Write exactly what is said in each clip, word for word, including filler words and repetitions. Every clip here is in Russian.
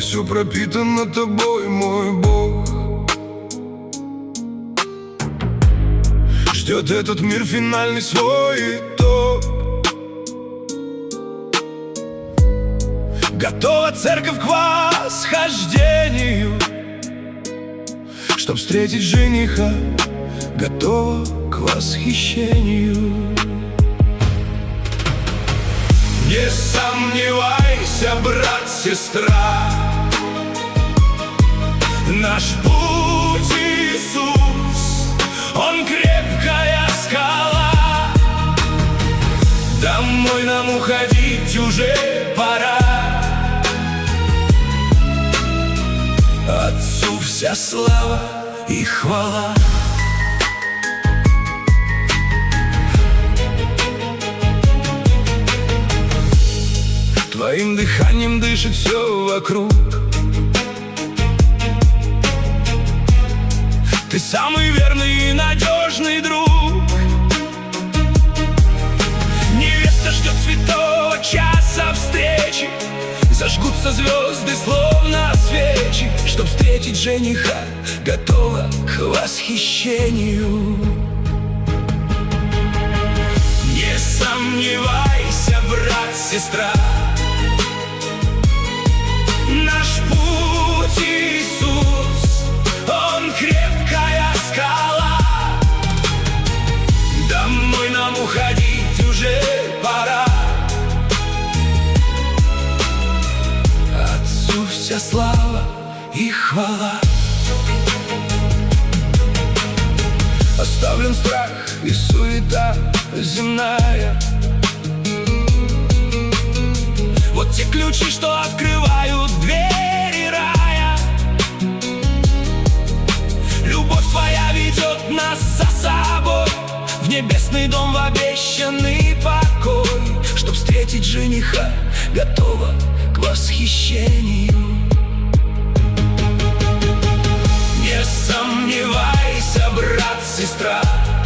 все пропитано тобой, мой Бог. Ждет этот мир финальный свой итог. Готова церковь к восхождению, чтоб встретить жениха, готова к восхищению. Не сомневайся, брат, сестра, наш путь Иисус, Он крепкая скала. Домой нам уходить уже пора. Отцу вся слава и хвала. Твоим дыханием дышит все вокруг. Ты самый верный и надежный друг. Невеста ждет святого часа встречи. Зажгутся звезды, словно свечи, чтоб встретить жениха, готова к восхищению. Не сомневайся, брат, сестра, наш путь Иисус, Он крепкая скала. Домой нам уходить уже пора. Отцу вся слава и хвала. Оставлен страх и суета земная. Вот те ключи, что открывают двери рая. Любовь Твоя ведет нас за собой в небесный дом, в обещанный покой, чтоб встретить жениха, готова к восхищению. Не сомневайся, брат, сестра,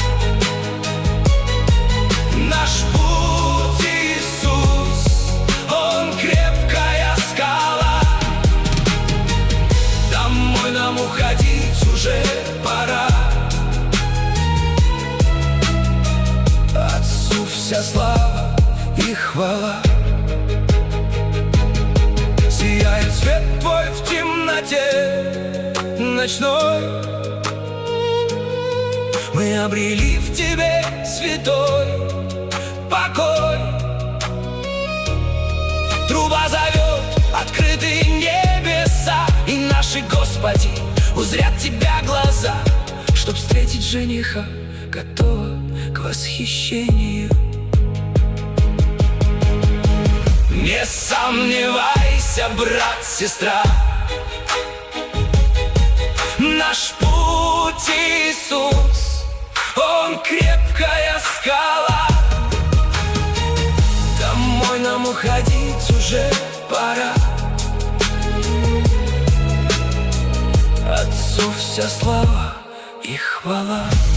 наш путь Иисус, Он крепкая скала. Домой нам уходить уже пора. Отцу вся слава и хвала. Сияет свет Твой в темноте ночной. Мы обрели в Тебе святой покой. Труба зовет открытые небеса, и наши, Господи, узрят Тебя глаза, чтоб встретить жениха, готова к восхищению. Не сомневайся, брат, сестра, наш путь Иисус, Он крепкая скала. Домой нам уходить уже пора. Отцу вся слава и хвала.